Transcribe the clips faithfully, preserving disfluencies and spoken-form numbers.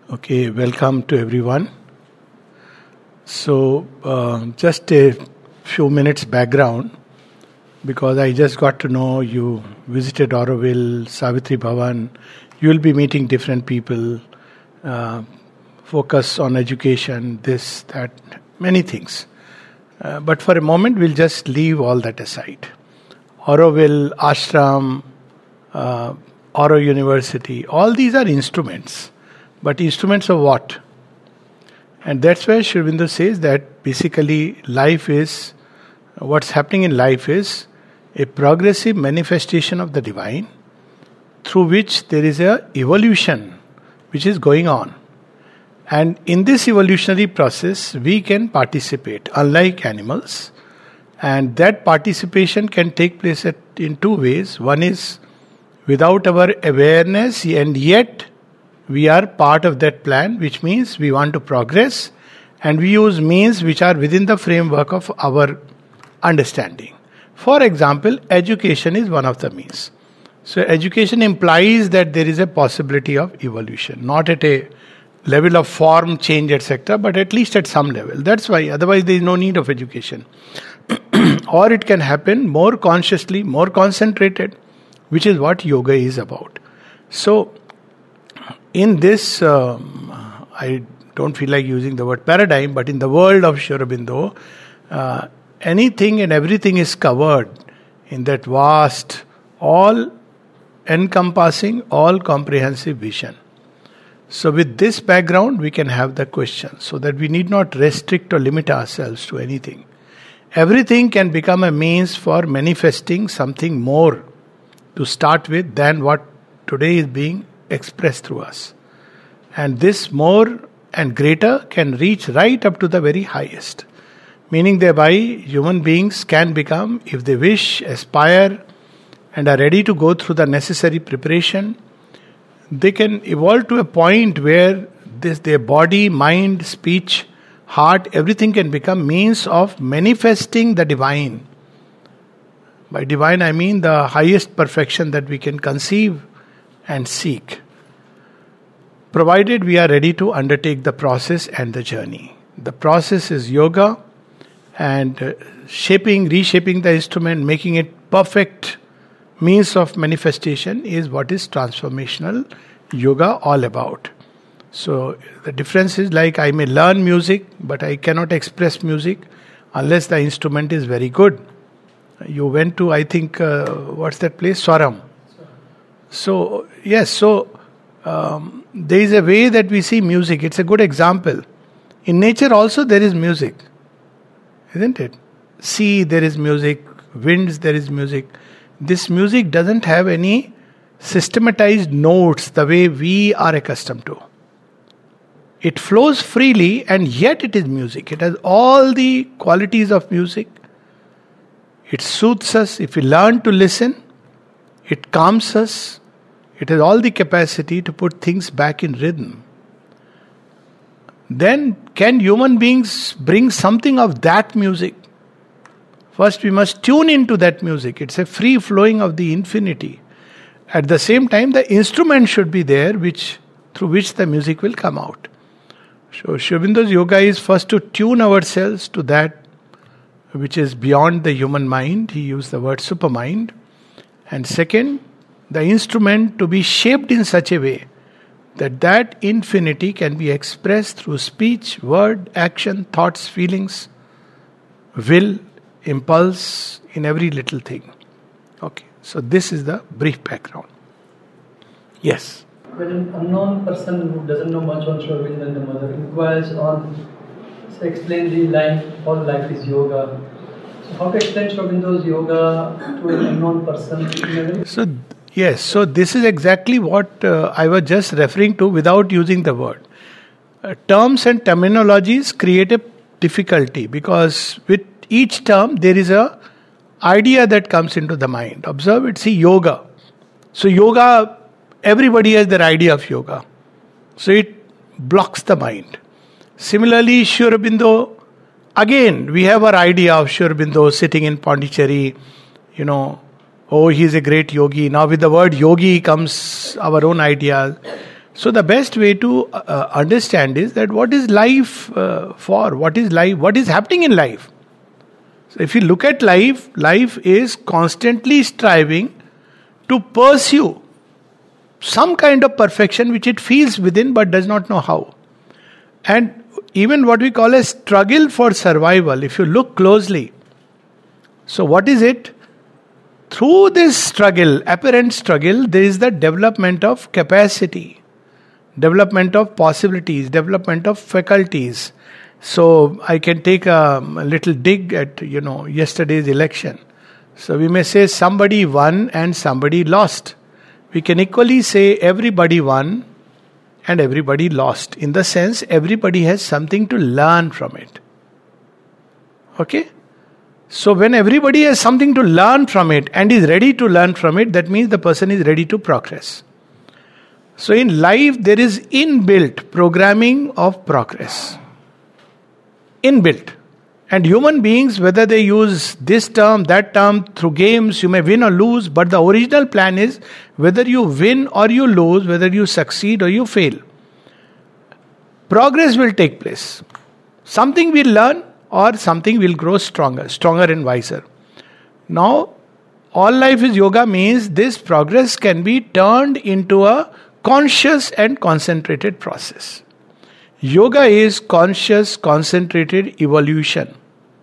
Okay, welcome to everyone. So, uh, just a few minutes background, because I just got to know you visited Auroville, Savitri Bhavan. You will be meeting different people, uh, focus on education, this, that, many things. Uh, but for a moment, we'll just leave all that aside. Auroville, Ashram, uh, Auro University, all these are instruments. But instruments of what? And that's why Sri Aurobindo says that basically life is, what's happening in life is a progressive manifestation of the divine through which there is a evolution which is going on. And in this evolutionary process, we can participate, unlike animals. And that participation can take place at, in two ways. One is without our awareness, and yet we are part of that plan, which means we want to progress, and we use means which are within the framework of our understanding. For example, education is one of the means. So education implies that there is a possibility of evolution, not at a level of form change, et cetera, but at least at some level. That's why, otherwise there is no need of education. Or it can happen more consciously, more concentrated, which is what yoga is about. So, in this, um, I don't feel like using the word paradigm, but in the world of Sri Aurobindo, uh, anything and everything is covered in that vast, all-encompassing, all-comprehensive vision. So with this background, we can have the question, so that we need not restrict or limit ourselves to anything. Everything can become a means for manifesting something more to start with than what today is being expressed through us. And this more and greater can reach right up to the very highest. Meaning thereby, human beings can become, if they wish, aspire, and are ready to go through the necessary preparation, they can evolve to a point where this, their body, mind, speech, heart, everything can become means of manifesting the divine. By divine I mean the highest perfection that we can conceive and seek, provided we are ready to undertake the process and the journey. The process is yoga, and uh, shaping, reshaping the instrument, making it perfect means of manifestation is what is transformational yoga all about. So the difference is, like, I may learn music, but I cannot express music unless the instrument is very good. You went to, I think, uh, what's that place? Swaram. So, yes, so um, there is a way that we see music. It's a good example. In nature also there is music, isn't it? Sea, there is music. Winds, there is music. This music doesn't have any systematized notes the way we are accustomed to. It flows freely, and yet it is music. It has all the qualities of music. It soothes us. If we learn to listen, it calms us. It has all the capacity to put things back in rhythm. Then, can human beings bring something of that music? First, we must tune into that music. It's a free flowing of the infinity. At the same time, the instrument should be there, which through which the music will come out. So, Sri Aurobindo's yoga is first to tune ourselves to that which is beyond the human mind. He used the word supermind. And second, the instrument to be shaped in such a way that that infinity can be expressed through speech, word, action, thoughts, feelings, will, impulse, in every little thing. Okay, so this is the brief background. Yes? When an unknown person who doesn't know much on Sri Aurobindo and the mother inquires on, so explain the life, all life is yoga. So how to explain Sri Aurobindo's yoga to an unknown person? So, yes, so this is exactly what uh, I was just referring to without using the word. Uh, terms and terminologies create a difficulty, because with each term there is a idea that comes into the mind. Observe it, see yoga. So yoga, everybody has their idea of yoga. So it blocks the mind. Similarly, Sri Aurobindo, again, we have our idea of Sri Aurobindo sitting in Pondicherry, you know, oh, he's a great yogi. Now with the word yogi comes our own idea. So the best way to uh, understand is that what is life uh, for? What is life? What is happening in life? So if you look at life, life is constantly striving to pursue some kind of perfection which it feels within but does not know how. And even what we call a struggle for survival, if you look closely. So what is it? Through this struggle, apparent struggle, there is the development of capacity, development of possibilities, development of faculties. So I can take a, a little dig at, you know, yesterday's election. So we may say somebody won and somebody lost. We can equally say everybody won and everybody lost. In the sense, everybody has something to learn from it. Okay? So when everybody has something to learn from it and is ready to learn from it, that means the person is ready to progress. So in life, there is inbuilt programming of progress. Inbuilt. And human beings, whether they use this term, that term, through games, you may win or lose, but the original plan is whether you win or you lose, whether you succeed or you fail, progress will take place. Something will learn or something will grow stronger, stronger and wiser. Now, all life is yoga means this progress can be turned into a conscious and concentrated process. Yoga is conscious, concentrated evolution.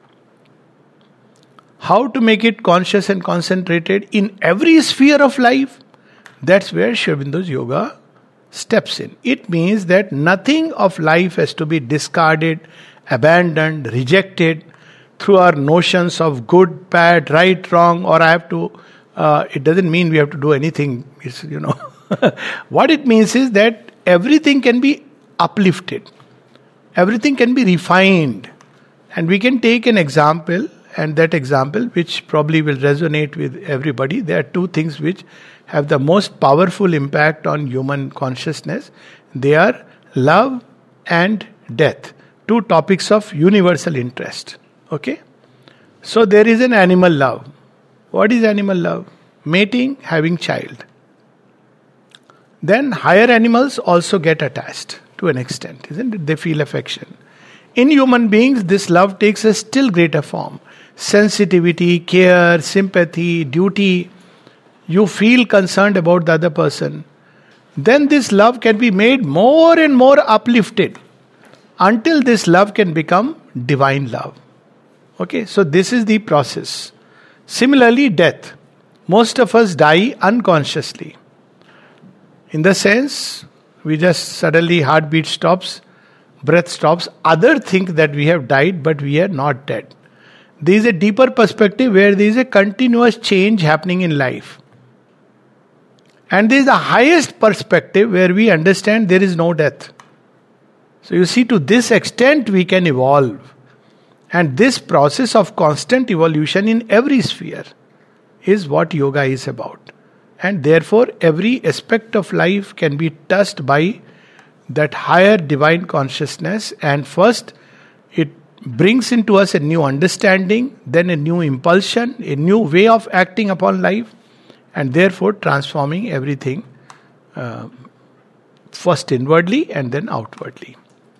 How to make it conscious and concentrated in every sphere of life? That's where Sri Aurobindo's yoga steps in. It means that nothing of life has to be discarded, abandoned, rejected through our notions of good, bad, right, wrong, or I have to, uh, it doesn't mean we have to do anything. It's, you know, what it means is that everything can be uplifted. Everything can be refined. And we can take an example, and that example, which probably will resonate with everybody. There are two things which have the most powerful impact on human consciousness. They are love and death. Two topics of universal interest. Okay? So there is an animal love. What is animal love? Mating, having child. Then higher animals also get attached to an extent, isn't it? They feel affection. In human beings, this love takes a still greater form. Sensitivity, care, sympathy, duty. You feel concerned about the other person. Then this love can be made more and more uplifted until this love can become divine love. Okay, so this is the process. Similarly, death. Most of us die unconsciously. In the sense, we just suddenly heartbeat stops, breath stops. Others think that we have died, but we are not dead. There is a deeper perspective where there is a continuous change happening in life. And there is the highest perspective where we understand there is no death. So you see, to this extent we can evolve. And this process of constant evolution in every sphere is what yoga is about. And therefore every aspect of life can be touched by that higher divine consciousness. And first it brings into us a new understanding, then a new impulsion, a new way of acting upon life, and therefore transforming everything uh, first inwardly and then outwardly.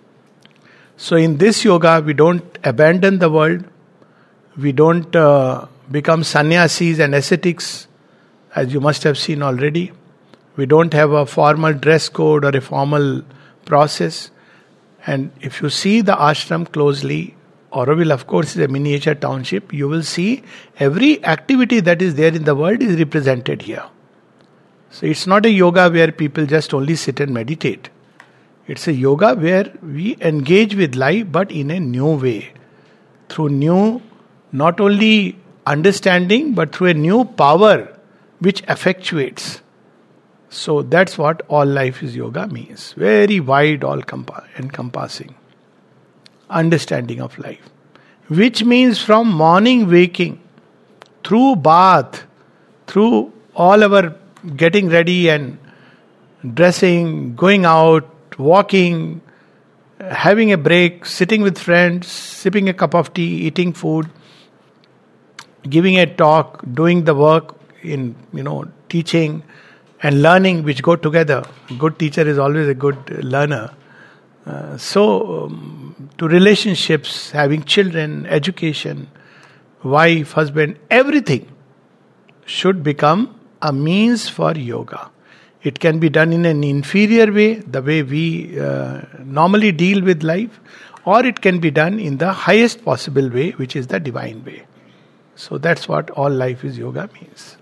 So in this yoga, we don't abandon the world, we don't uh, become sannyasis and ascetics, as you must have seen already. We don't have a formal dress code or a formal process. And if you see the ashram closely, Auroville of course is a miniature township, you will see every activity that is there in the world is represented here. So it's not a yoga where people just only sit and meditate. It's a yoga where we engage with life but in a new way. Through new, not only understanding, but through a new power which effectuates. So that's what all life is yoga means. Very wide, all compa- encompassing understanding of life. Which means from morning waking, through bath, through all our getting ready and dressing, going out, walking, having a break, sitting with friends, sipping a cup of tea, eating food, giving a talk, doing the work in, you know, teaching, and learning which go together. A good teacher is always a good learner. Uh, so, um, to relationships, having children, education, wife, husband, everything should become a means for yoga. It can be done in an inferior way, the way we uh, normally deal with life, or it can be done in the highest possible way, which is the divine way. So that's what all life is yoga means.